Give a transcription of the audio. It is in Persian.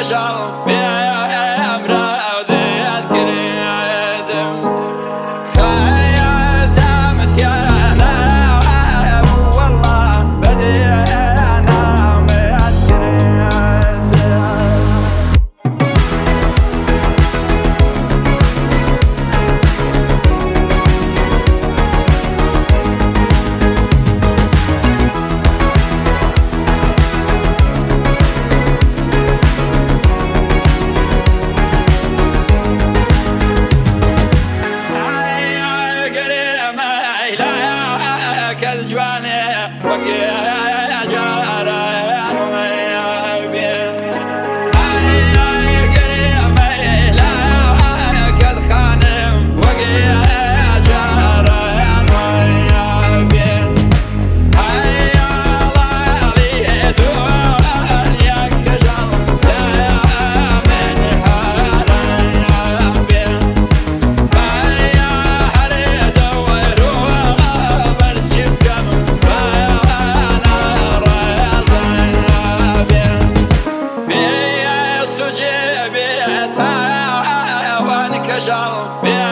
كشر بأمره وذي الكريم خيال دامت يا أنا والله بدي الجواني وقيا جارة وما بين أنا قريب لا كالخانم وقيا جارة وما بين هيا الله لي دنيا كشر يا من حرام بين هيا حريد وروح برشب كشر